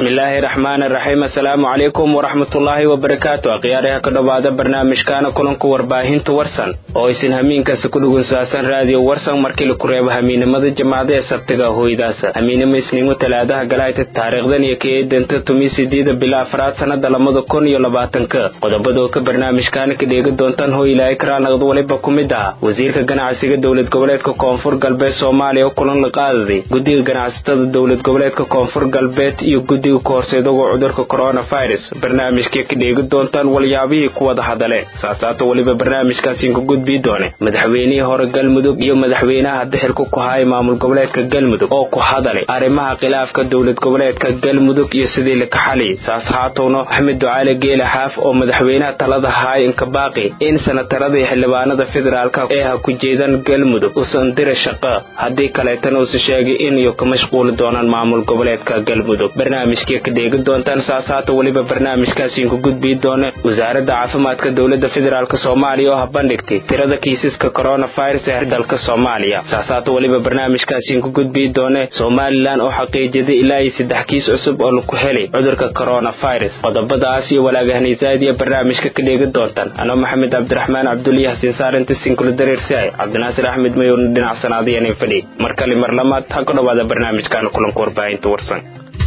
bismillaahi raxmaani raxiim assalaamu calaykum waraxmatullaahi wabarakaatu akhyaaraha ka dhowaada barnaamijkaana kulanka warbaahinta warsan oo isin hamiinkasta ku dhugunsaasan raadiyo warsan markii la ku reebo hamiinimada jamaacada ee sabtiga hooydaasa hamiinimo isniingo talaadaha galayta taariikhdan iyo keedanta tumiisidiida bila afraad sanada 2020 qodobadoo ka barnaamijkaana ka dheegi doontaan hooy ilaahay karaanaqd waliba ku mid ah wasiirka ganacsiga dowlad goboleedka koonfur galbeed Soomaaliya oo kulan la qaaday guddiga ganacsatada dowlad goboleedka koonfur galbeed iyo guddiga koorseedaga cudurka coronavirus barnaamijka ka dheegi doontaan walyaabihii ku wada hadale saasaata waliba barnaamijkaasi ku gudbi doone madaxweynihii hore Galmudug iyo madaxweynaha daxilku ku haay maamul goboleedka Galmudug oo ku hadalay arrimaha khilaafka dowlad goboleedka Galmudug iyo sidii la ka xaliyay saasaatuna Axmed Ducaale Geele Xaaf oo madaxweynaha talada haay in ka baaqi in sanatarada xildhibaanada federaalka ee ku jeedan Galmudug oo sandira shaqo hadii kale tan uu sheegay in iyo ka mashquul doonaan maamul goboleedka Galmudug barnaamijka ka dheegi doontaan saasaata waliba barnaamijkaasi ku gudbi doona wasaaradda caafimaadka dowladda federaalka Soomaaliya oo bandhigtay tirada kiisaska coronavirus ee dalka Soomaaliya saasaata waliba barnaamijkaasi ku gudbi doona Somaliland oo xaqiijiyay ilaa 3 kiis cusub oo lagu helay cudurka coronavirus qodobadaas iyo walaagahniisaadiya barnaamijka ka dheegi doontaan ana Maxamed Cabdiraxmaan Cabdullaahi Xasan Saarinta sinkul dareersay Cabdinaasir Axmed Mayoon dhinac sanaadiyeen fadhi markale marlamaad ha ku dhawaada barnaamijkan kulanka warbaahinta warsan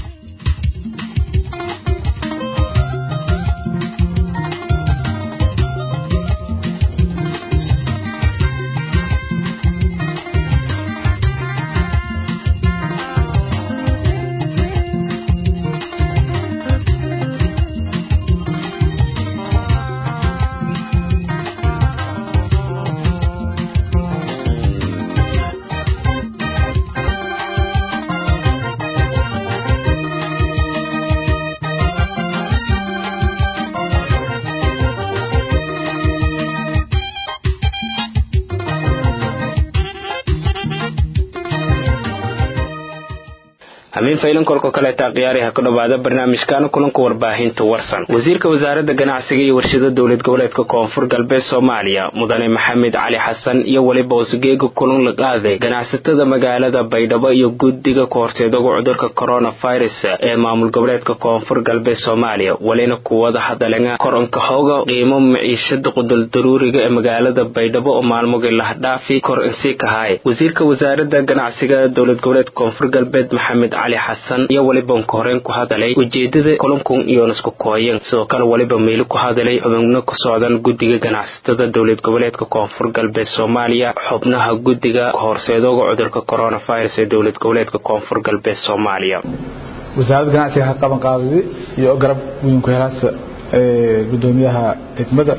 faylan kolka kale taaqiyaariha ka dhawaada barnaamijkan kulanka warbaahinta warsan wasiirka wasaaradda ganacsiga iyo warshada dowlad goboleedka koonfur galbeed Soomaaliya mudane Maxamed Cali Xasan iyo waliba wasgeega kulan la qaaday ganacsatada magaalada Baydhabo iyo guddiga koorseedaga cudurka coronavirus ee maamul goboleedka koonfur galbeed Soomaaliya walina kuwada hadalanga koronka hooga qiimo maciishada qudul daruuriga ee magaalada Baydhabo oo maalmood la dhaafi kor insi ka hay wasiirka wasaaradda ganacsiga dowlad goboleedka koonfur galbeed Maxamed Cali Xasan iyo waliba horeen ku hadalay ujeedada kulankan iyo isku kooyan soo kale waliba meel ku hadalay xubnaha ku socdaan guddiga ganacsatada dowlad goboleedka koonfur galbeed Soomaaliya xubnaha guddiga koorseedaga cudurka coronavirus ee dowlad goboleedka koonfur galbeed Soomaaliya wasaaradda ganacsiga qaban qaaday iyo garab weyn ku helaasa gudoomiyaha degmada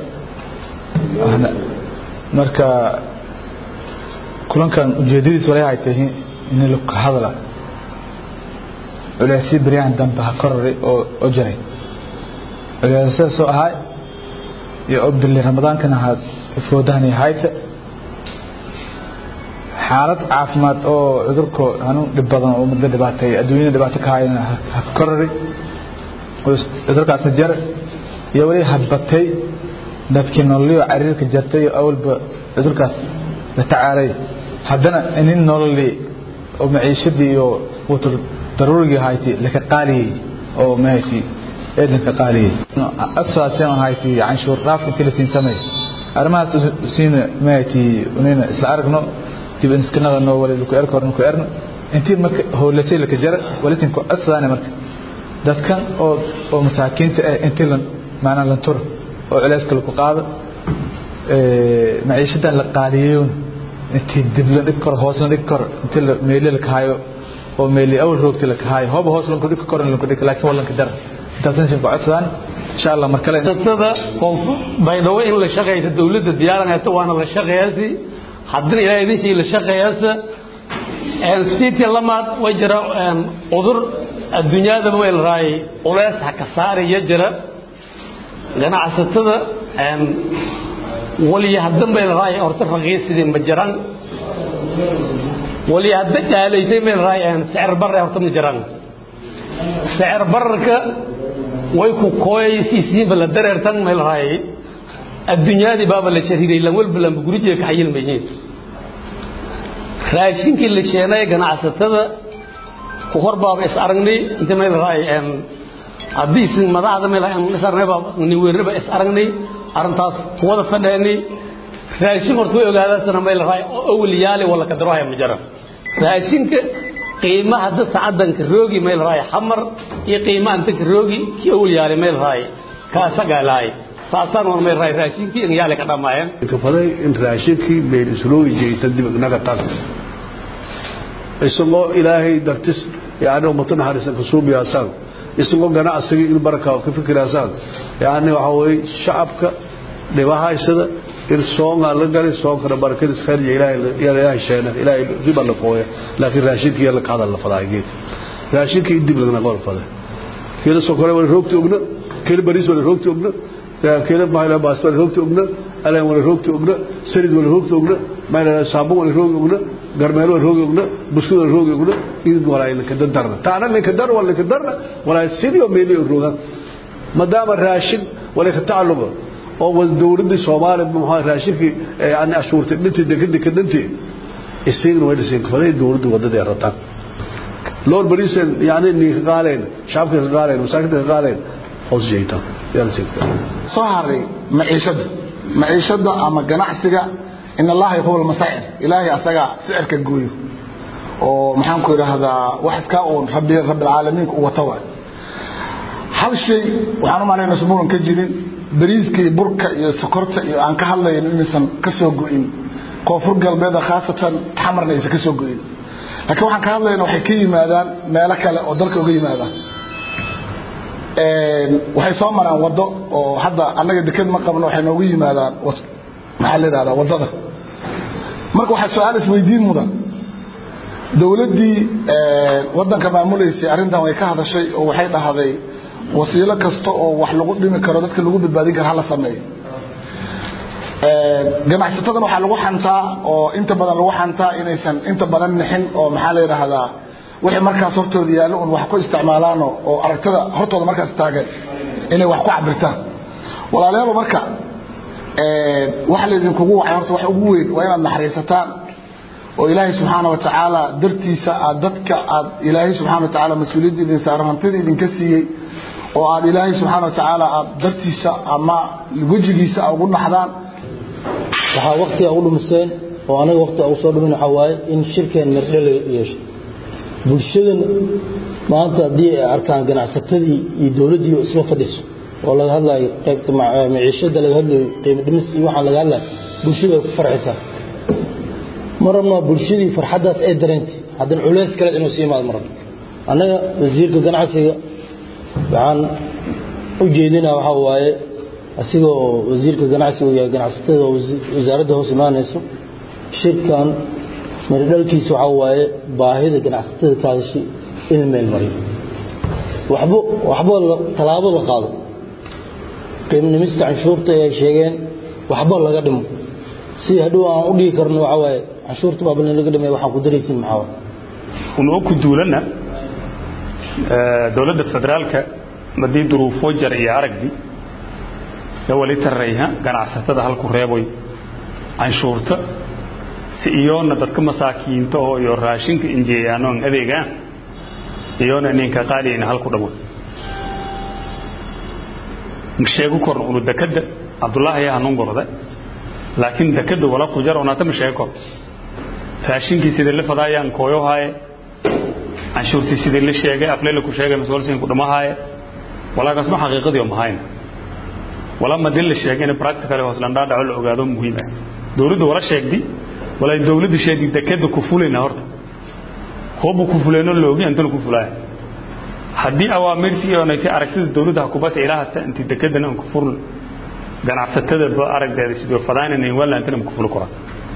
marka kulankan ujeedadiisu waxay tahay in la ka hadla ولا سيبريان دم بهكرر أو جري الأساس هاي يعبد اللي رمضان كان هذا فوداني هايت حالة عافمات أو عذركو هنو لبضان أو مدة دباتي أدوين دباتك هاي هكرر عذرك أسجر يولي هبطي لكن اللي عريرك جرتي أول بعذرك لتعالي حدنا إنين نولي أو معيشدي وطر ضروري هايتي لك قالي او ماشي اذن قالي اساسا هايتي عن شهور راف 30 سنه ارما سين ماتي ونينا اسارغنو تبي نسكننا نو ولا لو اركورن كو ارن انتي مك هو لسي لك جر ولكن كو اساسا marka dadkan oo masaakiinta intii lan macna lan tur oo culeyska ku qaado maciishadan la qaaliyeeyo intii diblan kor hoosna kor intii meelil ka hayo وميلي أول روكت لك هاي هو بهوس لنكو ديك كورن لنكو ديك لكن والله كدر تاسنشن قعدان إن شاء الله مركلين تدا بينوي إن الشقة الدولة الديارة توانا الشقة هذه حضر إلى هذه شيء الشقة هذا أن سيتي لما وجرا عذر الدنيا ذا مويل راي ولاس حكسار يجرا لأن عسى أن ولي هدم بين راي أرتف رغيس دين بجران ولي هدت عليه من رايان سعر بر يرتم جران سعر برك ويكو كويس يسين بلا دريرتن من راي الدنيا دي باب اللي شهيد إلا بلا بقولي كحيل مجيد raashinkii la sheenay ganacsatada ku horbaaba is aragnay inta meel raay haddii sin madaxda meel ay nasarnayba ni weerarba is aragnay arintaas wada fadhaanay raashin horta way ogaadaan meel raay oo awliyaali wala ka darahay ma jara raashinka qiimaha hadda saacadan ka roogi meel raay xamar iyo qiimaha inta ka roogi ki awliyaali meel raay ka sagaalay saasan oo meel raay raashinkii in yaale ka dhamaayeen ka faday in raashinkii meel isloogi jeeyta dib naga taas isagoo ilaahay dartis yaani ummadna harisan ka soo biyaasan isagoo ganacsiga in baraka ka fikiraysan yaani waxa way shacabka dhibahaysada in soonga la galay soonka barakada khayr ilaahay sheena ilaahay dibal la qooya laakiin raashinkii la qaada la fadaageed raashinkii dib laga qor faday kila sokore wala roogti ogna kila bariis wala roogti ogna kila maayla baas wala roogti ogna alaan wala roogti ogna saliid wala roogti ogna maayla saabuun wala roogti ogna garmeelo wala roogti ogna buskud wala roogti ogna in wala in ka darna taana in ka dar wala ka darna wala sidii oo meeli rooga madama raashin wala ka tacalluq oo dawladda Soomaaliya ma raashinkii aan ashuurtay dhintii degdegdii isaguna way dhashay kafalay dawladda wadada rataan lool bariisan yaani ni qaaleen shacabka qaaleen masaakida qaaleen hoos jeeyta yalla sheegta soo haray maciishada ama ganacsiga in Allah yaqul masaa'ir ilaahi asaga sicirka gooyo oo maxaan ku yiraahdaa wax iska oo rabbil alamin u watawa hal shay waxaan u maleeynaa subuuran ka jirin bariiska burka iyo sokorta iyo aan ka hadlayno inaysan ka soo go'in koonfur galbeed khaasatan xamarna aysan ka soo go'in laakiin waxaan ka hadlayno waxay ka yimaadaan meelo kale oo dalka uga yimaadaan waxay soo maraan wado oo hadda anaga deked ma qabno waxay noogu yimaadaan maxaa la yiraahdaa wadada marka waxa su'aal isweydiin mudan dawladdii wadanka maamuleysay arrintan way ka hadashay oo waxay dhahday wasiilo kasta oo wax lagu dhimi karo dadka lagu badbaadin karo hala sameeyo ganacsatada waxa lagu xantaa oo inta badan lagu xantaa inaysan inta badan nixin oo maxaa la yiraahdaa wixii markaas hortooda yaalo oo wax ku isticmaalaan oo aragtada hortooda markaas taagan inay wax ku cabirtaan walaalayaal marka waxa la idin kugu waxay horta wax ugu weyn waa inaad naxariisataan oo ilaahay subhanahu wa ta'ala dartiisa dadka ilaahay subhanahu wa ta'ala mas'uuliyadda idin saaran hantida idin ka siiyay oo aad ilaahay subhanahu wa ta'ala dartiisa ama wajigiisa ugu naxdaan waxa waqti ugu dhumiseen oo anaga waqti ugu soo dhumin waxa waaye in shirkeen mirdhal yeesho bulshadan maanta hadii ay arkaan ganacsatadii iyo dawladii isla fadhiso oo laga hadlayo qaybta maciishada laga hadlayo qiimo dhimis iyo waxa laga hadlayo bulshada ku farxaysa marna bulshadii farxadaas ay dareentay haddana culays kale inuu sii maad marno anaga wasiirka ganacsiga waxaan u jeedinaa waxa waaye asigoo wasiirka ganacsiga iyo ganacsatada wasaaradda hoos imaanayso shirkan mirdhalkiisa waxa waaye baahida ganacsatada kaadashi in meel mariyo waxba talaabo la qaado qiiminimista canshuurta ay sheegeen waxba laga dhimo si hadhow aan u dhigi karno waxa waaye canshuurta baa balin laga dhimay waxaan ku daraysin maxaa unu ku duulana dawladda federaalka madii duruufo jar iyo aragdi wali tarayha ganacsatada halku reeboy canshuurta si iyoona dadka masaakiinta oo iyo raashinka injeeyaan adeega iyoona ninka qaaliina halku dhabo msheegu korno uu dakada Abdullah ayaa hanuun gorda laakiin dakada wala ku jar ona tam sheeko raashinkii sida la fadaayaan kooyo haye canshuurtii sida la sheegay afleela ku sheegay mas'uuliyeen ku dhamahay wala gasma xaqiiqadii ma hayn wala ma dil sheegay in practical hoos lan dhaadhaco la ogaado muhiim ah dawladdu wala sheegdi wala dawladdu sheegdi dakada ku fuleena horta hoobu ku fuleeno loogi inta ku fulay hadii awaamirtii oo ay aragtida dawladda hukuumadda ilaahata inta dakadana ku furl ganacsatada ba aragdeeda sidoo fadaanayeen wala inta ku ful karo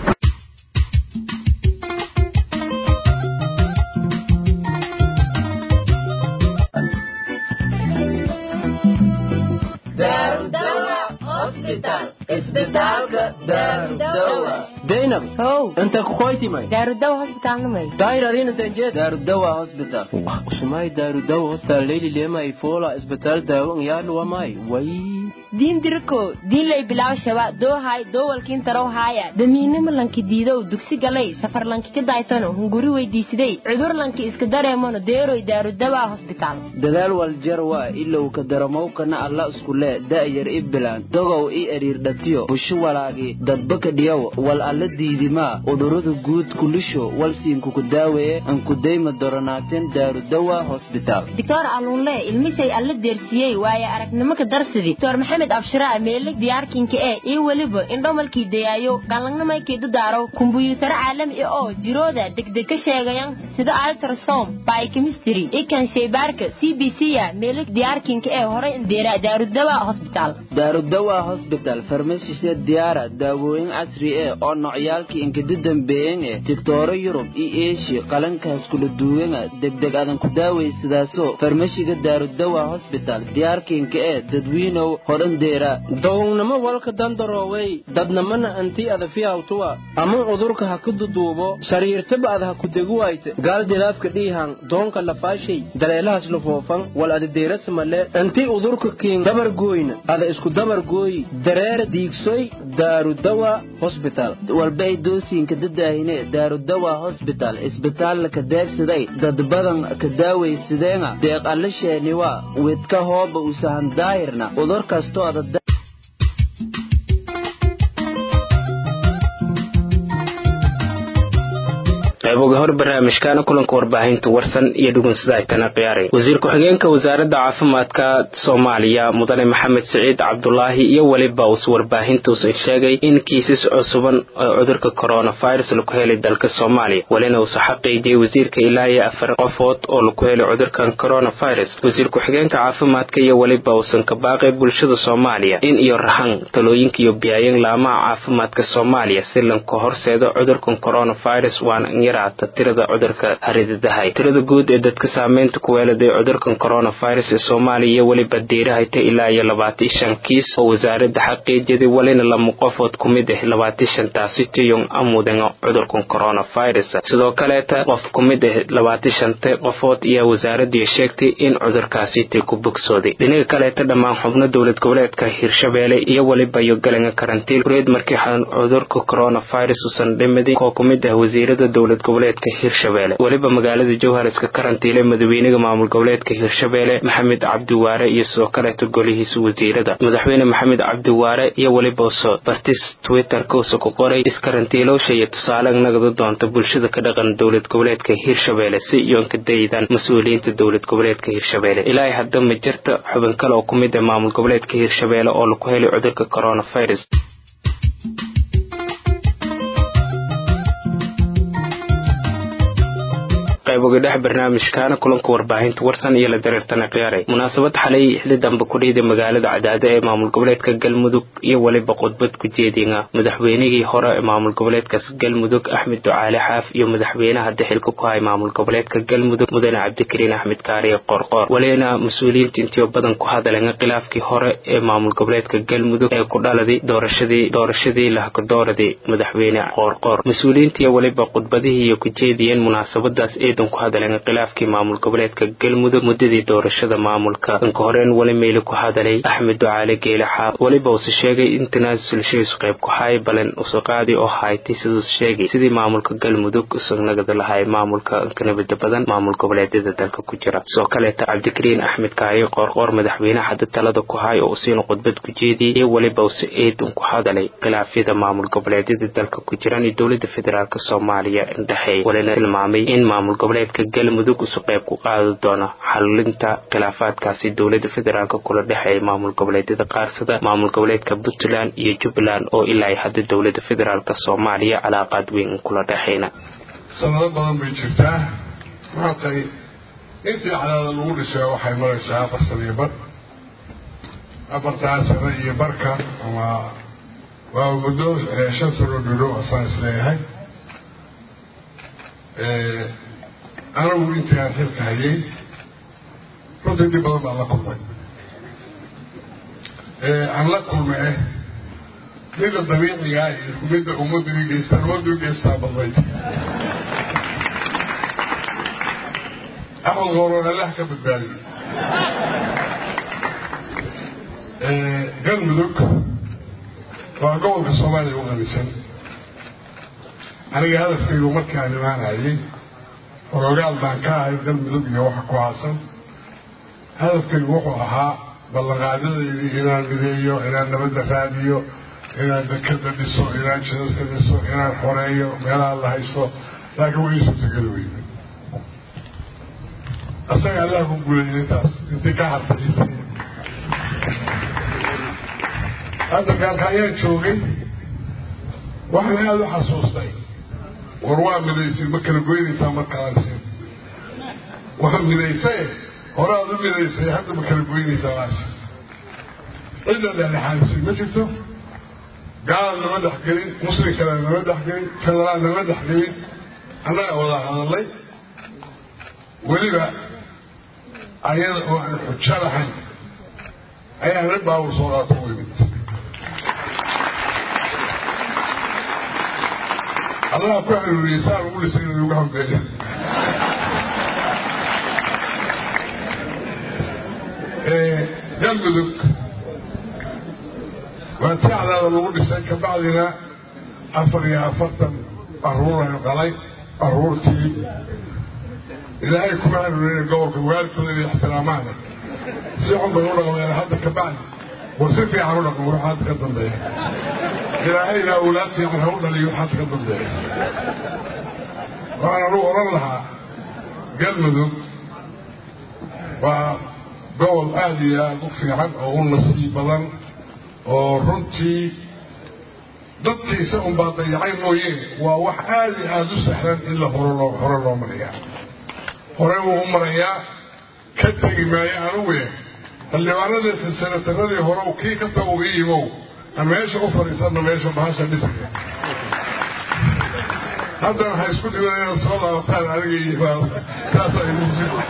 Zainab, أنت كويتي ماي؟ دار الدواء هوسبيتال نمي. داير علينا تنجد دار الدواء هوسبيتال. وشماي دار الدواء هوسبيتال ليلي لما يفولا هوسبيتال دواء يالو ماي. وي diin dirko diin lay bilaw shaba doohay doowalkiin tarow haaya damiinimo lanki diidow dugsi galay safar lanki ka daaytano hunguri weydiisiday cudur lanki iska dareemano deeroy daarudawa hospital dadaal wal jarwa ilow ka daremow kana alla isku le daayar iblan dogow ii ariir dhatiyo bushu walaagi dadba ka dhiyaw wal alla diidima udurada guud kulisho wal siinku ku daaweeye an ku deyma doronaateen daarudawa hospital دكتور ألونلي المسي اللي درسيه ويا أركنمك درسدي دكتور محمد أبشراء ميلك دياركين كإيه ولبو إنهم الكيديايو قالنا ما يكيدو دارو كمبيوتر عالم أو جرودا دك شيغيان سيدا ألتراسوم باي كيمستري كان شي بارك CBC ميلك دياركين كإيه هوري انديرا دارو الدواء هوسبيتال دارو الدواء هوسبيتال فرمسي سيد ديارة داوين عصري أو نوعيالكي إنك ددن بين دكتور يوروب إيشي قلنك هسكول الدوين دك آدم كداوي سداسو farmashiga daarudawa hospital diyaarkiinka dadweynow horan deera downama walka dandarooway dadnamana anti adafiyawtuwa ama udurka ha ku duduubo sariirtaba ad ha ku deguwayte gaal dilaafka dhiihan doonka lafaashay daleelahaas lafoofan wal ada deerasmale anti udurka kiin dabar gooyna ada isku dabar gooy dareer diigsoy daarudawa hospital walbay doosiinka dadaahine daarudawa hospital isbitaal ka deegsaday dad badan ka daawaysadeen deeq alla sheeniwa widka hooba usahan daahirna udur kastoo ada qayboga hor barnaamijkaana kulanka warbaahinta warsan iyo dhugunsada ay kana qiyaaray wasiir ku-xigeenka wasaaradda caafimaadka Soomaaliya mudane Maxamed Saciid Cabdullaahi iyo waliba uu warbaahinta uu sheegay in kiisas cusuban oo cudurka coronavirus lagu helay dalka Soomaaliya walina uu xaqiijiyay wasiirka ilaa iyo 4 qofood oo lagu helay cudurkan coronavirus wasiir ku-xigeenka caafimaadka iyo waliba uu ka baaqay bulshada Soomaaliya in iyo rahan talooyinka iyo biyayeen laamaha caafimaadka Soomaaliya si lan ka horseedo cudurkan coronavirus waan tirada cudurka haridahay tirada guud ee dadka saameynta ku weeladay cudurkan coronavirus ee Soomaaliya waliba diirahay ilaa iyo 25 kiis oo wasaaradda xaqiijiyay walina lama qofood kumid ah 25 taasi tiyon amudan cudurkan coronavirus sidoo kale qof kumid ah 25 qofood iyo wasaaraddu sheegtay in cudurkaasi ku bogsooday dhinaca kale dhammaan xubno dawlad goboleedka Hirshabeelle iyo waliba iyo galanka karantiil reed markii cudurka coronavirus usan dhimaday ko kumid ah wasiirada dawlad goboleedka Hirshabeelle waliba magaalada Jowhar iska karantiile madaxweynaha maamul goboleedka Hirshabeelle Maxamed Cabdi Waare iyo soo kale golihiisa wasiirada madaxweyne Maxamed Cabdi Waare iyo waliba soo bartis Twitter ka soo qoray iskarantiilo shay tusaale nagada doonta bulshada ka dhaqan dawlad goboleedka Hirshabeelle si iyoon ka daydan mas'uuliyiinta dawlad goboleedka Hirshabeelle ilaa hadda ma jirto xubin kale oo kumid ah maamul goboleedka Hirshabeelle oo lagu helay cudurka coronavirus qayboga dhex barnaamijkaana kulanka warbaahinta warsan iyo la dareertana qiyaaray munaasabad xalay xilli dambe ku dhiiday magaalada Cadaado ee maamul goboleedka Galmudug iyo waliba khudbad ku jeedinga madaxweynihii hore ee maamul goboleedkaas Galmudug Axmed Ducaale Xaaf iyo madaxweynaha xilka ku hay maamul goboleedka Galmudug mudane Cabdikariin Axmed Kaariye Qorqor walina mas'uuliyiinta intii badan ku hadleen khilaafkii hore ee maamul goboleedka Galmudug ee ku dhaladay doorashadii la ka dooraday madaxweyne Qorqor mas'uuliyiinta waliba khudbadihii iyo ku jeediyeen munaasabadaas ku hadleen khilaafkii maamul goboleedka Galmudug mudadii doorashada maamulka in ka horeen wali meel ku hadalay Axmed Ducaale Geele Xaaf waliba uu sheegay in tanaasul qayb ku hay balan u soo qaaday oo haytay sidii maamulka Galmudug usugnagada lahay maamulka kanabada badan maamul goboleedyada dalka ku jira soo kale Cabdikariin Axmed Kaariye Qorqor madaxweynaha hadda talada ku hay oo sii khudbad ku jeediyay waliba uu ku hadalay khilaafyada maamul goboleedyada dalka ku jira in dawladda federaalka Soomaaliya indhaxay walina tilmaamay in maamul goboleedka Galmudug uu qayb ku qaado doono xalinta khilaafaadkaasi dawladda federaalka kula dhaxay maamul goboleedyada qaarsada maamul goboleedka Puntland iyo Jubbaland oo ilaa hadda dawladda federaalka Soomaaliya calaaqad weyn kula dhaxayna sanado badan bay jirtaa maantay intii cadaada lagu dhisay waxay maraysaa 4 sano iyo bar abartaas iyo barka ama waa muddo 5 sano dhuloo asaan isleeyahay أنا أقول أنت عارف هاي رد لي بضم على كل على كل ما هذا الطبيعي جاي ومدة ومدة يجستان ومدة يجستان بالبيت أول غورنا الله كبد بالي galmudug waa gobolka soomaaliya u qanisan aniga hadafkaygu markaan imaanayay xorogaal baan ka ahay galmudug iyo waxa ku haasan hadafkaygu wuxuu ahaa ballanqaadyadeydii inaan mideeyo inaan nabadda raadiyo inaan dekada dhiso inaan jidadka dhiso inaan xoreeyo meelaha la haysto laakiin way suurtageli weyne asaga allah ku guuleeyay intaas intii ka hartay hadda gaalka ayaan joogay waxaan aada u xasuustay war waa midaysay ma kala goynaysaa markaalansin waa midaysay hore aad u midaysay hadda ma kala goynaysaa laasi cidda dhexdhexaadisay ma jirto gaal nama dhexgelin muslim kale nama dhexgelin federaal nama dhexgelin annaga wada hadallay weliba ayada oo aan xujo lahayn ayaan nin baawur soo qaato u imid allah ku xiriiriyey saa ugu dhisay inuu uga hambeeyo galmudug waa tii cadaada lagu dhisay kabacdina 44 caruur aynu qalay caruurtii ilaahay kuma xiriiriyey gobolka waalidkooda inay ixtiraamaan si xun bay u dhaqmeen hadda kabacdi war si fiican u dhaqmo waxa hadda ka dambeeya ilaahayna awlaad fiican ha u dhaliyo waxa hadda ka dambeeya waxaan anugu oran lahaa galmudug waa gobol aada iyo aada u fiican oo u nasiib badan oo runtii dadkiisa unbaa dayacay mooyeen waa wax aada iyo aada u sahlan in la hore loo marayaa hore wuu u marayaa ka tegi maayo anugu xildhibaanadii silsilataradii hore kii ka tago ii yimow aan meesha u fadhiisanno meesha bahasha dhisaya haddana waxay isku dhiban inaad soo laabataan aniga iyo taasaa idin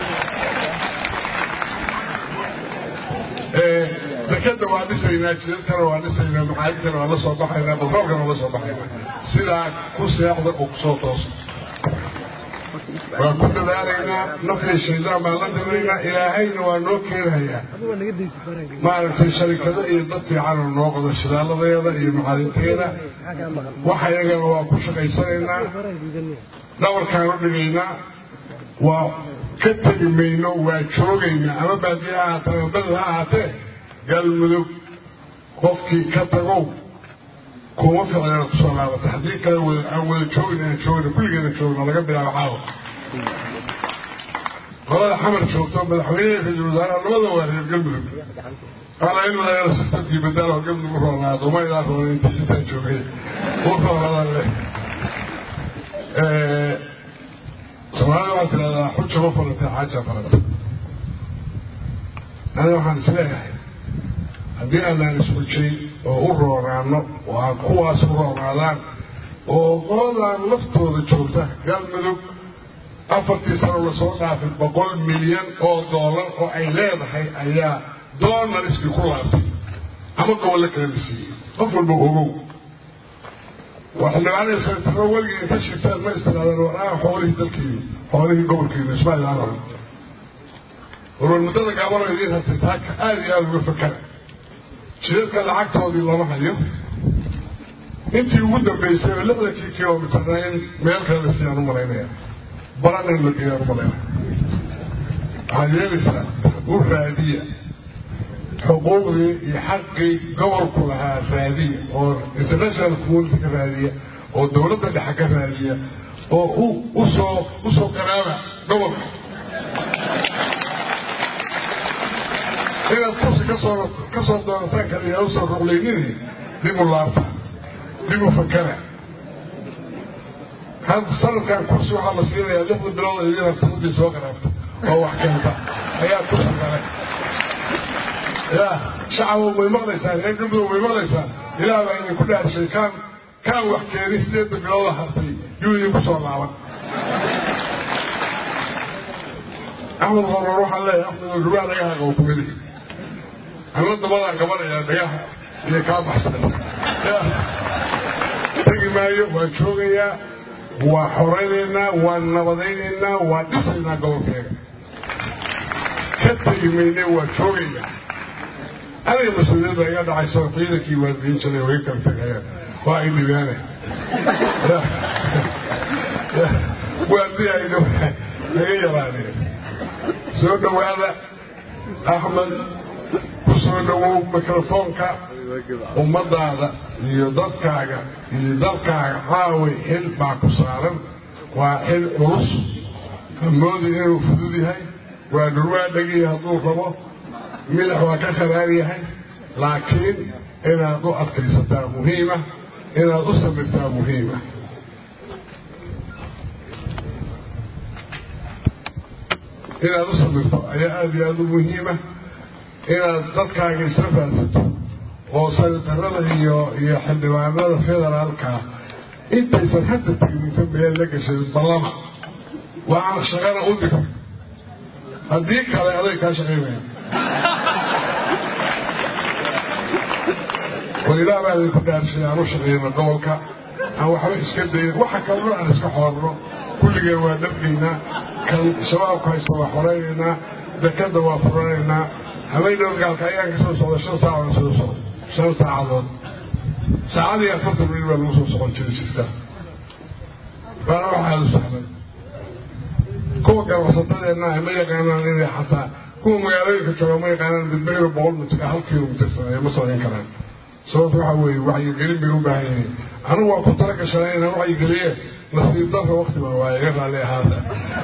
dekada waa dhisaynaa jidadkana waa dhisaynaa macaayigtana waa la soo baxaynaa batroolkana waa la soo baxaynaa sidaa ku seexda oo kusoo toosa waa ku dadaalaynaa naftii shaydaan baan la dirinaynaa ilaahayna waa noo keenayaa maaragtay sharikado iyo dad fiicanoo noo qodo shidaaladeeda iyo macaalinteeda waxa iyagana waa ku shaqaysanaynaa dhabarkaan u dhigaynaa waa ka tegi mayno waa joogaynaa ama baadiye ha ahaatee ama beled ha ahaatee galmudug qofkii ka tagow kuma ficleena kusoo laabata haddii kale aan wada joogin aan joogna kulligeena joogna laga bilaabo caawa qolada xamar joogto madaxweyneha ra-iisul wasaaraha labada waa reer galmudug qaala ilmaayana sistamkii badaalo galmudug u roonaado ma idaa roona intaan joogay u roonadan leh soomaalida waxaa tidhahdaa xuja ma farantay xaaja faranta aniga waxaan isleeyahay haddii aanaan isxujayn oo u roonaano oo aan kuwaas u roonaadaan oo qoladan laftooda joogta galmudug 4 sano lasoo dhaafay $100 milyan oo ay leedahay ayaa doonariskii ku laabtay ama gobolle kale la siiyey qof walba ogow waa xildhibaanada sentaro weligii inta shirtaan ma istiraadeen waraan xoolihii dalkiini xoolihii gobolkiini ismaaciil warwar muddada gaabano idiin hartay taaka aada iyo aada uga fakara jidadka lacagtoodii lama hayo intii ugu dambaysay oo 60 kilomitarna in meel kale la siiyaan u malaynaya baran in la geeyaan u malaynaya waxaad yeelaysaa u raadiya xuquuqdii iyo xaqii gobolku lahaa raadiya oo international community ka raadiya oo dowladda dhexe ka raadiya oo usoo qaraaba gobolka inaad kursi kasoo doonataan kale yaa usoo ruqlaynini dib u laabta dib u fakara hadda sanadkan kursi waxaa la siinayaa 6 bilood idin hartadii soo qaraabta oo wax keenta ayaa kursi galay ya shacabo way maqlaysaan reer galmudug way maqlaysaan ilaah baa idinku dhaarshay kaan wax keeni 8 bilood hartay yuu idinku soo laaban axmed qoror waxaa leeyahay axmed rugaa dhagaha qabo kumeli anla dabadaan qabanayaa dhagaha iyo kaa baxsan tegi maayo waan joogayaa waa xoraynaynaa waan nabadaynaynaa waan dhisaynaa gobolkeega ka tegi mayne waa joogaynaa أنا مسؤولية بقى على سوقينا كي والدين شلي ويكم تغير واي لبيانه والدي أيده هي راني سودا وهذا أحمد سودا وميكروفونك ومضى هذا يضدك حاوي حل مع كسارا وحل ونص الموضي إنه فدودي هاي ودروا دقي هدور ربه ملح وكخراري هاي لكن إنها ضوء كيسة مهمة إنها أسمتها مهمة إنها أسمتها هذه مهمة إنها ضدك يسرفها وسنترده هي حلوانات فيدرالك انت يسرحت التقنيتين بيان لك شيء البرلمان وعن شغالة أودك هديك عليك هاشغيبين وإلا بعد يكون دار شيء عنو شغيبين دولك أو حبيب اسكدين وحكا الله عن اسكا حوارنا كل جواد نبقينا كان شبابك هيستوى حورينا دكاد وافرينا هبين نوزقالك أيان كسو صودا 5 ساعة ونسو صودا 5 ساعات ساعدي أفضل من الوصول صغن جلسة فأنا روح هذا الصحبة كوة كان وسطة لأنها ما يقعنا لنا حتى كوة مقاليك كتبه ما يقعنا بالبير بقول متكا هل كيلو متكا مصر ينكران سوف يحوي وحي قريب بيقول بهايني أنا وقت لك شرعين أنا وحي قريب نصيب ضفة وقت ما وحي عليه هذا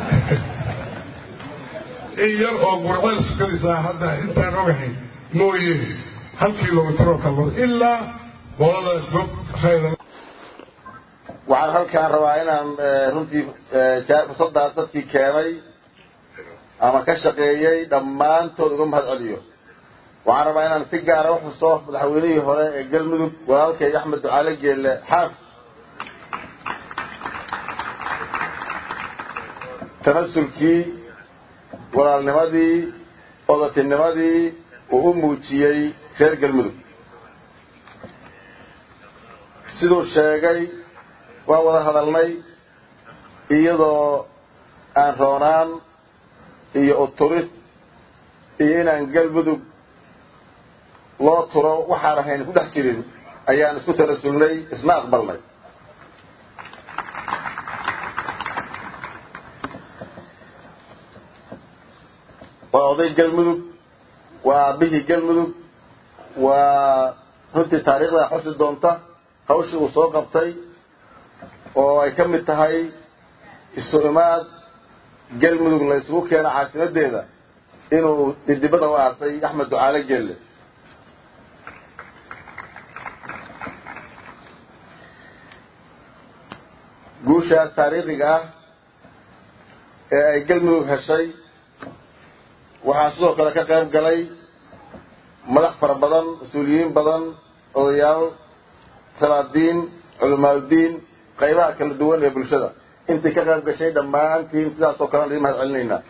إيه يرقى قرعال سكري ساعة حتى انت نوحي مويه هل كيلو متروك الله إلا والله جب خير وعن هالكان رواينا رنتي شايف صدق صدقي كامي أما كشقيي دمان تودقهم هالعليو وعن رواينا نسجع روح الصوف بالحويني هنا الجلمذب وهالك يحمد على الحاف تمسلكي ولا النمادي أضت النمادي وأموتيي خير جلمذب sidoo sheegay waa wada hadalnay iyadoo aan roonaan iyo uturis iyo inaan galmudug loo turo waxaan ahayn ku dhex jirin ayaan isku tarasulnay isna aqbalnay waa oday galmudug waa bihii galmudug waa runtii taariikhda xusi doonta hawshii uu soo qabtay oo ay ka mid tahay isu imaad galmudug la isugu keena caasimadeeda inuu dibadda u aasay axmed ducaale gelle guushaas taariikhiga ah ee ay galmudug heshay waxaa sidoo kale ka qayb galay madax fara badan mas-uuliyiin badan odayaal salaadiin culimaadudiin qaybaha kala duwan ee bulshada intii ka qayb gashay dhammaantiin sidaas oo kale aan idin mahad celinaynaa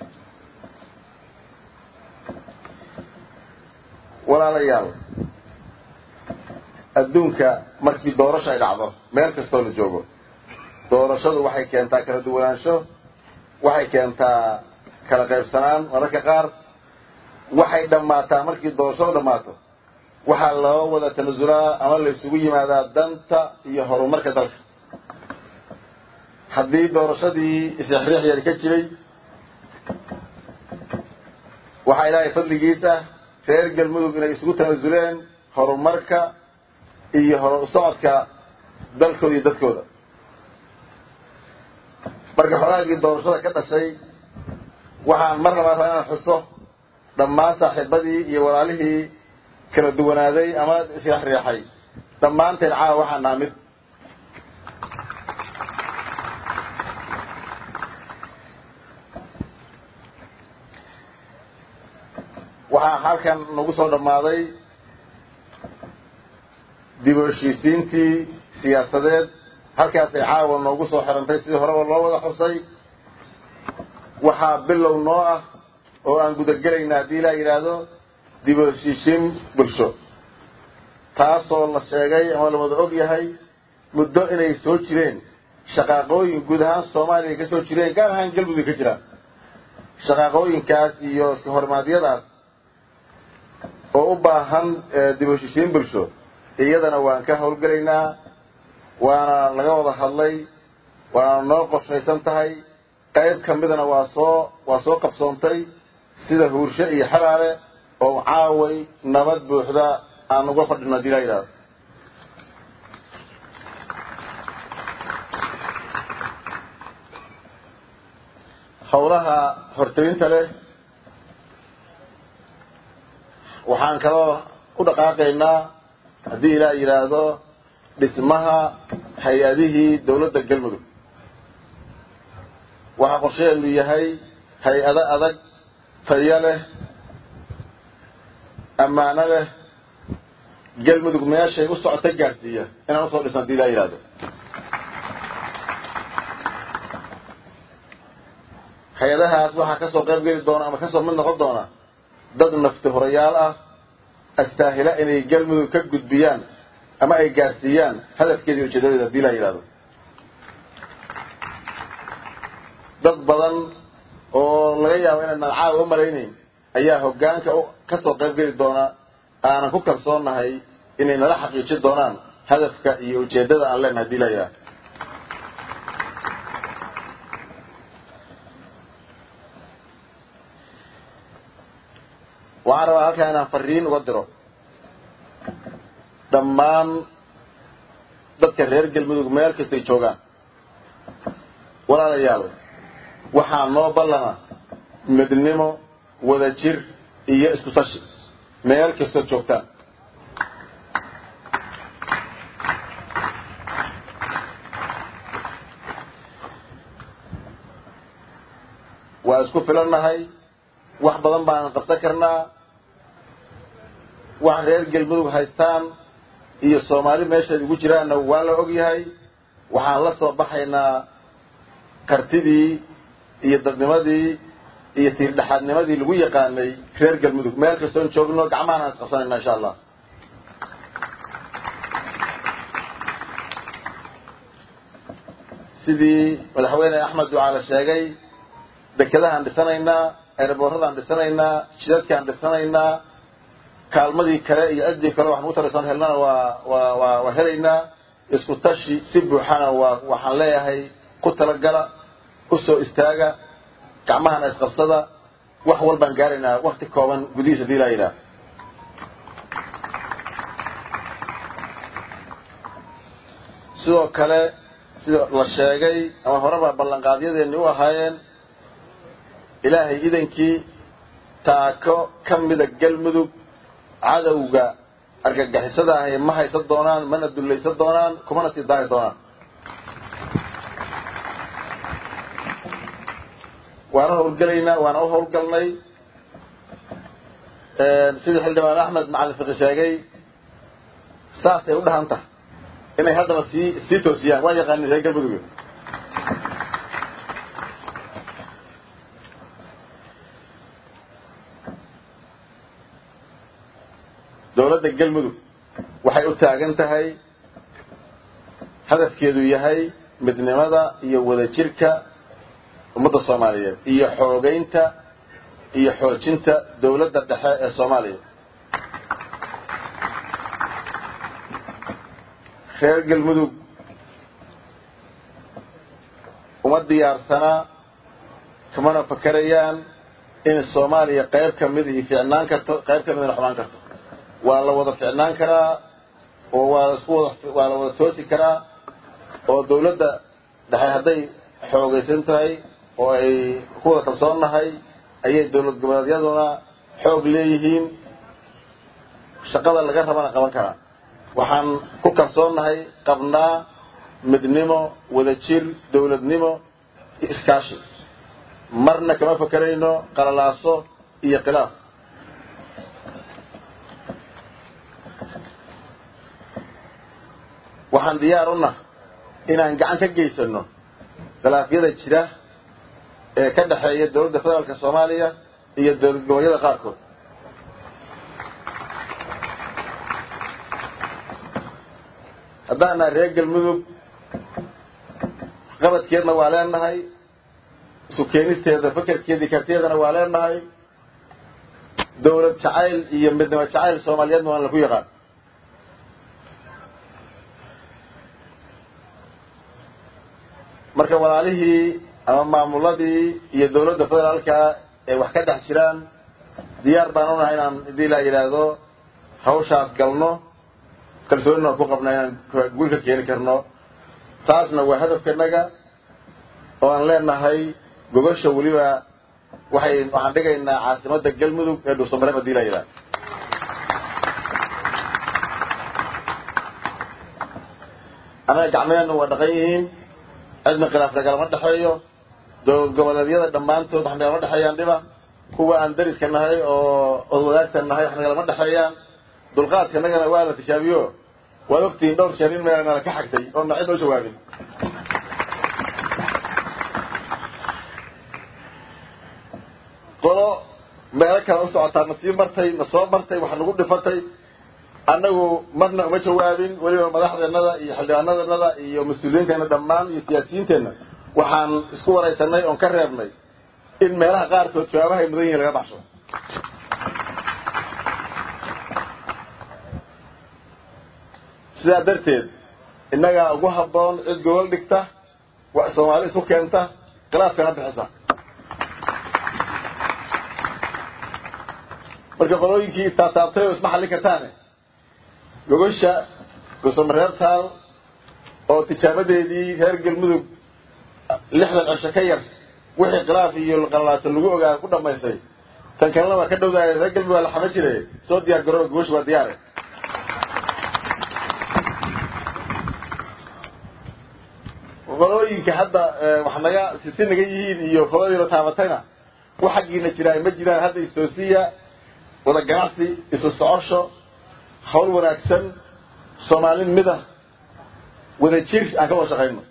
walaalayaal adduunka markii doorasho ay dhacdo meel kastoo la joogo doorashadu waxay keentaa kala duwanaansho waxay keentaa kala qaybsanaan mararka qaar waxay dhammaataa markii doorashadu dhammaato waxaa loo wada tanasulaa ama la isugu yimaadaa danta iyo horumarka dalka haddii doorashadii isriixriix yar ka jiray waxaa ilaahay fadligiisa reer galmudug inay isugu tanasuleen horumarka iyo socodka dalkooda iyo dadkooda marka xogaagii doorashada ka dhashay waxaan mar labaad rabaa inaan xuso dhammaan saaxiibadii iyo walaalihii kala duwanaaday ama isriixriixay dhammaanteen caawa waxaan naha mid waxaa halkan nagu soo dhammaaday dib u heshiisiintii siyaasadeed halkaasay caawa noogu soo xirantay sidii horeba loo wada xusay waxaa bilow noo ah oo aan gudagelayna haddii ilaa yidhaahdo dib u heshiisiin bulsho taasoo la sheegay ama la wada og yahay muddo inay soo jireen shaqaaqooyin guud ahaan soomaaliya ka soo jireen gaar ahaan galmudug ka jiraan shaqaaqooyinkaas iyo iska hormaadyadaas oo u baahan dib u heshiisiin bulsho iyadana waan ka howlgalaynaa waana laga wada hadlay waana noo qorshaysan tahay qayb ka midna waa soo qabsoontay sida huurshe iyo xaraale oo caaway nabad buuxda aan uga fadhino hadii la yidhaahdo howlaha hortelinta leh waxaan kaloo u dhaqaaqaynaa haddii ilaa yidhaahdo dhismaha hay-adihii dowladda galmudug waxaa qorsheenu yahay hay-ado adag tayo leh ammaano leh galmudug meeshay u socota gaarsiiya inaan usoo dhisno hadii ilaa yidhaahdo hay-adahaas waxaa kasoo qayb geli doona ama kasoo mid noqon doona dad nafti horayaal ah astaahila inay galmudug ka gudbiyaan ama ay gaarsiiyaan hadafkeedii ujeedadeeda hadii la yidhaahdo dad badan oo laga yaabo inaan caawa u malaynayn ayaa hoggaanka kasoo qayb geli doona aanan ku kalsoonnahay inay nala xaqiijin doonaan hadafka iyo ujeedada aan leenahay hadii la yidhaahdo waxaan rabaa halkaa inaan fariin uga diro dhammaan dadka reer galmudug meel kastay joogaan walaalayaal waxaa noo ballana midnimo wadajir iyo isku tashi meel kastood joogtaan waa isku filannahay wax badan baan qabsan karnaa wax reer galmudug haystaan iyo soomaali meeshaad ugu jiraanna waa la og yahay waxaan la soo baxaynaa kartidii iyo dadnimadii iyo tiirdhexaadnimadii lagu yaqaanay reer galmudug meel kastoon joogno gacmahan aan isqabsanayna insha allah sidii madaxweyne axmed ducaale sheegay dekedahaan dhisanaynaa eeraboorradaan dhisanaynaa jidadkaan dhisanaynaa kaalmadii kale iyo ciddii kale waxaan ugu taraysan helnana waa helaynaa isku tashi si buuxana waxaan leeyahay ku talagala u soo istaaga gacmahana isqabsada wax walbaan gaaraynaa wakti kooban gudihiisa hadii laa yidhaah sidoo kale sida la sheegay ama horeba ballanqaadyadeenni u ahaayeen ilaahay idankii taako ka mida galmudug cadowga argagixisada ahi ma haysan doonaan mana dullaysan doonaan kumana sii daari doonaan waana howlgelaynaa waana u howlgalnay sidii xildhibaan axmed macalin fiqi sheegay saasay u dhahan tahay inay haddana sii toosiyaan waa yaqaanin reer galmudug dowladda galmudug waxay u taagan tahay hadafkeedu yahay midnimada iyo wadajirka ummadda soomaaliyeed iyo xoogaynta iyo xoojinta dowladda dhexe ee soomaaliya reer galmudug uma diyaarsanaa kamana fakarayaan in soomaaliya qayb ka midihii ficnaan karto qayb ka midna xumaan karto waa la wada ficnaan karaa oo waa la wada toosi karaa oo dowladda dhexe hadday xoogaysan tahay oo ay ku wada kalsoonnahay ayay dowlad goboleedyaduna xoog leeyihiin shaqada laga rabana qaban karaa waxaan ku kalsoonnahay qabnaa midnimo wadajir dowladnimo iyo iskaashi marna kama fakarayno qalalaaso iyo khilaaf waxaan diyaar u nahay inaan gacan ka geysano khilaafyada jira ee ka dhexeeya dowladda federaalka soomaaliya iyo dowlad goboleedyada qaarkood haddaana reer galmudug qabadkeedna waa leenahay isu keenisteeda fakerkeedii kartiyeedana waa leenahay dawlad jacayl iyo midnimo jacayl Soomaaliyeed waan la ku yaqaan marka walaalihii ama maamuladii iyo dawladda federaalka ee wax ka dhex jiraan diyaar baan u nahay inaan idii la yiraahdo hawshaas galno kalsoonina ku qabnaa inaan guulka keeni karno taasna waa hadafkanaga oo aan leenahay gobasha waliba waxaan dhigaynaa caasimadda galmudug ee dhuusamareeb hadii la yiraahdo anaga gacmeenu waa dhaqan yihiin cidna khilaaf nagalama dhexeeyo dowlad goboleedyada dhammaantood wax nagalama dhexeeyaan dhiba kuwa aan dariska nahay oo wadaagta nahay wax nagalama dhexeeyaan dulqaadka nagana waa la tishaabiyo waad ogtihiin dhowr jeer in meelana ka xagtay oo ma cid oo jawaabin qolo meelo kale u socotaa na sii martay na soo martay wax nagu dhifatay annagu marna uma jawaabin weliba madaxdeennada iyo xildhibaanadeennada iyo mas-uuliyiinteena dhammaan iyo siyaasiyiinteenna waxaan isku waraysanay oon ka reebnay in meelaha qaarkood jawaabaha ay mudan yihiin laga baxsho sidaa darteed innagaa ugu habboon cid gobol dhigta wax Soomaali isu keenta khilaafkana bixisa marka qolooyinkii istaataabtay oo isma xallin kartaane gogosha Dhuusamareebtaal oo tijaabadeedii reer galmudug 60 cisho ka yar wixii khilaaf iyo qalalaas lagu ogaa ku dhamaystay tan kalena waa ka dhowdaay reer galmudug la xama jiray soo diyaar garoo gogosha waa diyaar qolooyinka hadda wax naga naga yihiin iyo qolada la taabatayna waxagiina jiraa ma jiraan hadda istoosiya wada ganacsi isu socosho hawl wanaagsan Soomaali mida wada jir aan ka wada shaqeyno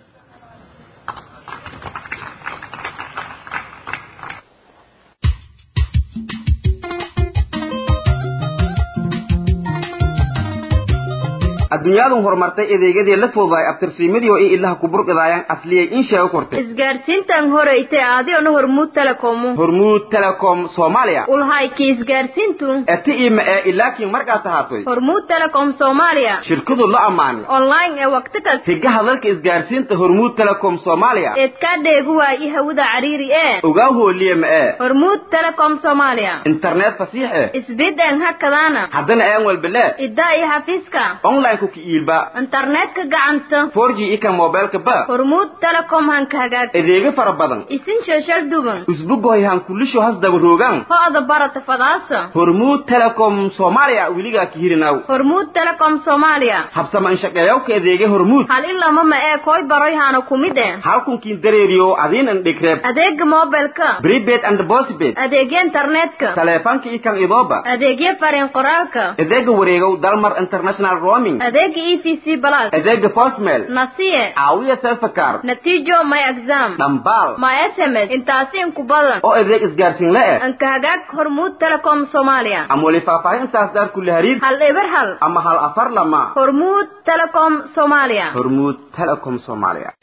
adduunyadu horumartay adeegyadii la fududay abtirsiimadii oo ilaha ku burqidayaan asliyay in sheego kortay isgaarsiintan horeeytay aadi oo Hormuud Telecom Soomaaliya ulhay ki isgaarsiintu atiima ee ilaakiin markaa tahaatay Hormuud Telecom Soomaaliya shirkadu la amaanay online ee waqti kasta higa hadalka isgaarsiinta Hormuud Telecom Soomaaliya ka dheegu waa hawada cariiri ee uga hooliyay Hormuud Telecom Soomaaliya internet fasiix isbidan hakadana hadana aan walbala idaa iyo xafiiska online ku kiilba internet ka gacanta 4G ika mobilka ba Hormuud Telecom hanka hagaag adeega fara badan isin shashal duban usbugoy han kulisho hasdaba roogan hada barata fadaasa Hormuud Telecom Soomaaliya wiliga ka hirinaw Hormuud Telecom Soomaaliya habsama in shaqeeyo ka adeega Hormuud hal illa mama ee koy baroy hana kumide halkunkiin dareeriyo adiinan dhikreb adeega mobilka prepaid and postpaid adeega internetka telefonka ikan idoba adeega fariin qoraalka adeega wareegow dalmar international roaming adeega ECC Plus adeega postmail nasiye caawiya self-car natiijo my exam dambal my SMS intaasiin ku badan oo adeeg isgaarsiin la anka hagaag Hormuud Telecom Soomaaliya amwali faahfaahintaas dar kulli hariir hal eber hal ama hal afar lama Hormuud Telecom Soomaaliya Hormuud Telecom Soomaaliya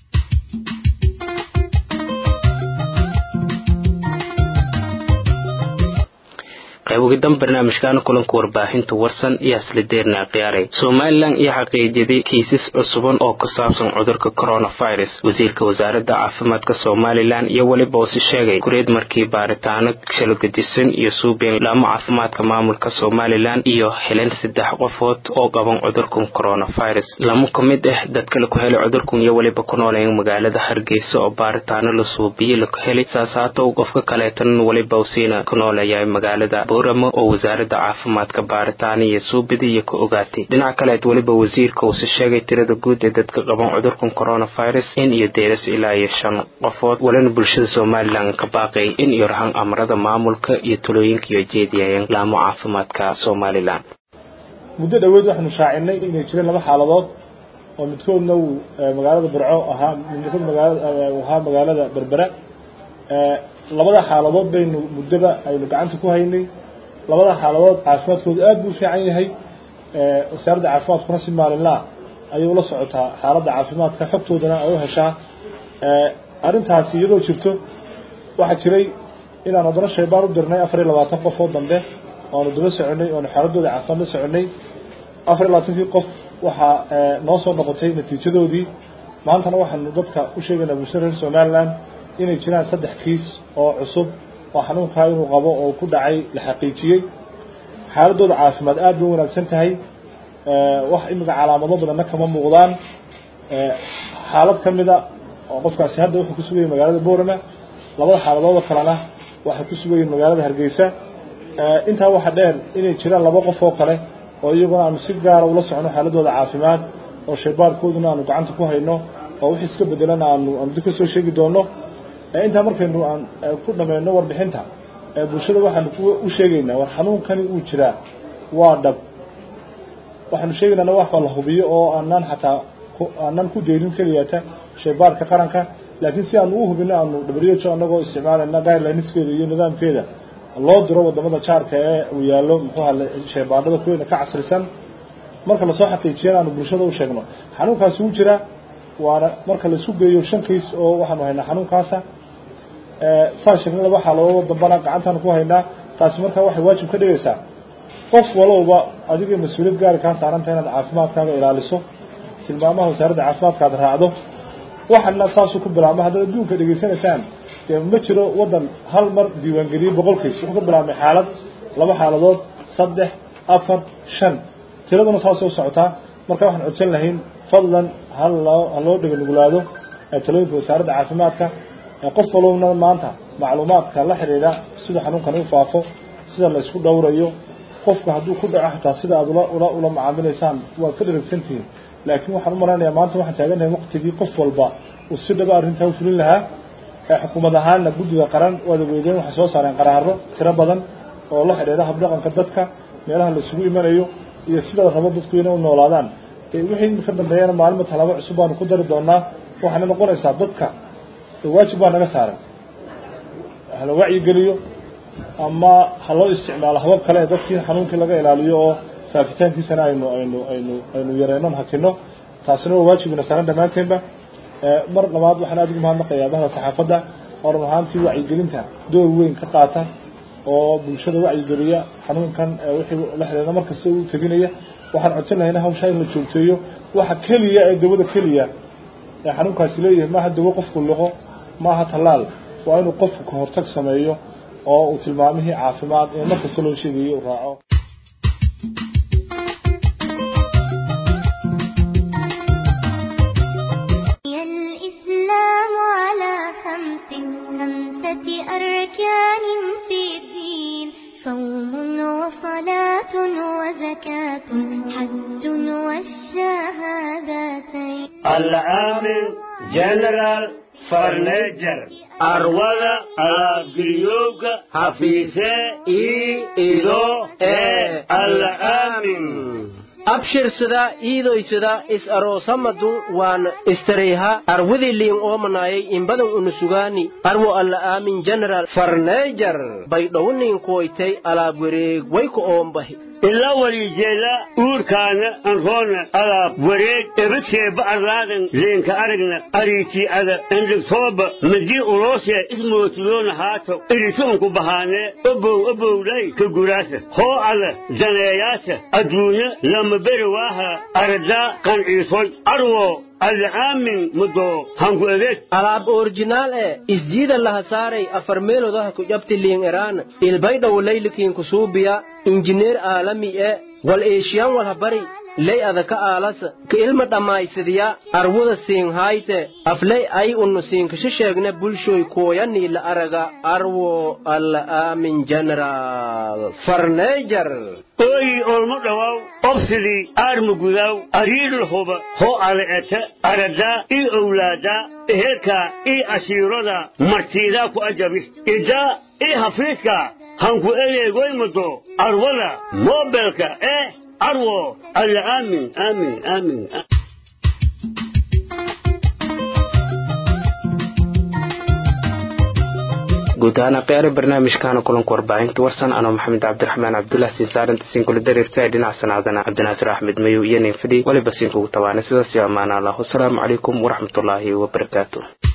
qaybogidan barnaamijkan kulanka warbaahinta warsan iyo aslideerna qiyaaray Soomaaliland iyo xaqiijiyay kiisas cusub oo ku saabsan cudurka coronavirus wasiirka wasaaradda caafimaadka Soomaaliland iyo waliba uu sheegay kureed markii baaritaano kala gedisan iyo suubeen laamo caafimaadka maamulka Soomaaliland iyo heleen 3 qofood oo qaban cudurka coronavirus lamo kamid ah dadka la ku helay cudurkan iyo waliba ku nooleen magaalada Hargeysa oo baaritaano la suubiyay la ku helay saasato qofka kale tan waliba uu siina ku noolayay magaalada oo wasaaradda caafimaadka baaritaan iyo suubidii ka ogaatay dhinaca kale waliba wasiirka uu sheegay tirada guud ee dadka qaban cudurka coronavirus in iyo deeras ilaa 5 qofood walana bulshada Soomaaliland ka baaqay in iyo rahan amrada maamulka iyo talooyinka iyo jeediyeen laamo caafimaadka Soomaaliland muddo dhaweed waxaanu shaacinay inay jireen laba xaaladood oo midkoodna uu magaalada Burco ahaa magaalada Berbera labada xaaladood baynu muddada aynu gacanta ku haynay labada xaaladood caafimaadkooda aad buu fiican yahay wasaaradda caafimaadkuna si maalinlaa ayuu la socotaa xaaladda caafimaadka xogtoodana ay u heshaa arintaasi iyadoo jirto waxa jiray inaan odana shaybaar u dirnay 24 qof oo dambe waanu daba soconay oonu xaaladooda caafimaad la soconay 24 qof waxa noo soo noqotay natiijadoodii maantana waxaanu dadka u sheegaynaa bulshada reer Somaliland inay jiraan 3 kiis oo cusub oo xanuunka inuu qabo oo ku dhacay la xaqiijiyay xaaladooda caafimaad aad u wanaagsan tahay wax imika calaamado badan kama muuqdaan xaalad kamida oo qofkaasi hadda wuxuu ku sugayay magaalada Boorama labada xaaladood kalena waxa ku sugayay magaalada Hargeysa inta waxa dheer inay jiraan laba qof oo kale oo iyaguna aanu si gaar ah ula socono xaaladooda caafimaad oo shaybaarkooduna aanu gacanta ku hayno oo wixii iska bedelan aanu dib ka soo sheegi doono inta markaynu aan ku dhameeyno warbixinta bulshada waxaan u sheegaynaa war xanuunkani uu jira waa dhab waxaanu sheegaynaa wax la hubiyo oo aanan ku deelin kaliyata shaybaarka qaranka laakiin si aan u hubino aanu WHO anagoo isticmaalayna guidelineskeeda iyo nidaamkeeda loo diro wadamada jaarka ee uu yaalo muxuu ahaa shaybaarada kuweena ka casrisan marka la soo xaqiijiyay aanu bulshada u sheegno xanuunkaasi uu jira waana marka la isku geeyo 5 kiis oo waxaanu haynaa xanuunkaasa saashin laba xaaladood dambana gacantan ku haynaa taasi marka waxay waajib ka dhigaysaa qof walba adiga mas'uuliyad gaar ka saaran tahay inaad caafimaadkaaga ilaaliso tilmaamaha wasaaradda caafimaadka raacdo waxana saas ku bilaabma hadda adduunka dhageysanaysan ma jiro wadan hal mar diiwaan geliyo 100 kiis wuxuu ka bilaabmay xaalad laba xaaladood 3 4 5 tiraduna saas oo socota marka waxaan codsan lahayn fadlan hal loo dhigo nugulaado talooyinka wasaaradda caafimaadka qof walba maanta macluumaadka la xiriira sida xanuunkan uu faafo sida la isku dhowrayo qofka hadduu ku dhaco xataa sida aad ula macaamilaysaan waad ka dhageysantiin laakiin waxaan u maranayaa maanta waxaan taaganahay waqtigii qof walba uu si dhab ah arrinta u fulin lahaa xukuumad ahaanna guddiga qaran wada weydeen waxa soo saareen qaraaro tiro badan oo la xiriira habdhaqanka dadka meelaha la isugu imanayo iyo sida rabo dadku inay u noolaadaan wixii ka dambeeyana maalmo talaabo cusub baan ku dari doonaa waxaana noqonaysaa dadka waajib baa naga saaran hal wacyi geliyo ama hal isticmaalo habab kale dadkii xanuunka laga ilaaliyo oo faafitaankiisana aynu yareeyno hakino taasina waa waajibna saaran dhamaanteedba mar labaad waxaan aad ugu mahadnaqayaa bahda saxaafadda oo ruuxaantii wacyi gelinta door weyn ka qaata oo bulshada wacyi geliya xanuunkan wixii la xiriira markasta uu tabinaya waxaan codsan lahaynaa hawsha in la joogteeyo waxa kaliya ee dawada kaliya ee xanuunkaasi leeyahay ma dawo qofku luqo ma aha talaal waa inuu qofku ka hortag sameeyo oo uu tilmaamihii caafimaad ee markasta loo sheegayo uu raaco أركان في الدين صوم وصلاة وزكاة حج والشهادتين العامل جنرال فرنيجر أرولا أبريوك حفيظة إيدو العامل abshir sida iidoy sida is aroosamadu waan istareeha arwadi liin oomanayay in badan unusugaani arwo alla aamin general farneejar bay dhownin koytay alaab wareeg way ku oombahi إلا وليجيلا أوركانا أنفونا على وريد إبتشي بعضادن لينك أرقنا أريتي على عندك صوبة مدي أولوسيا اسمه تلون هاتو إريتونكو بهانة أبو لي كقراسة هو على زناياسة أدونا لما برواها أردا قان إيصول أروو العامل مدو هنقو إذيك alaab original isjiida laha saaray afar meelodaha ku jabti liin iraan ilbayda walaylikiin kusuubiya injineer aalami wal eeshiyan wal habari lay adaka aalas ka ilma dhamaysadiya arwada siin hayte aflay ay unu siin ka sheegne bulshoy kooyani la araga arwo al aamin general farneejar ooyi olmo dhawaw obsidi aarmu gudaw ariidul huba ho aleeta arada i owlaada ehelka i ashiirada martiida ku ajabi ida i hafiiska hanku eleegoy mudo arwada mobilka arwo alla aamin aamin aamin guud ahaan aqyaari barnaamijkaana kulanka warbaahinta warsan anoo maxamed cabdiraxmaan cabdullah sinsaarinta sinkula dareertay dhinaca sanaadana cabdinaasir axmed mayow iyo nin fadhi waliba sinkugu tabaana sidaas iyo ammaan allah wasalaamu calaykum waraxmatullaahi wabarakaatuh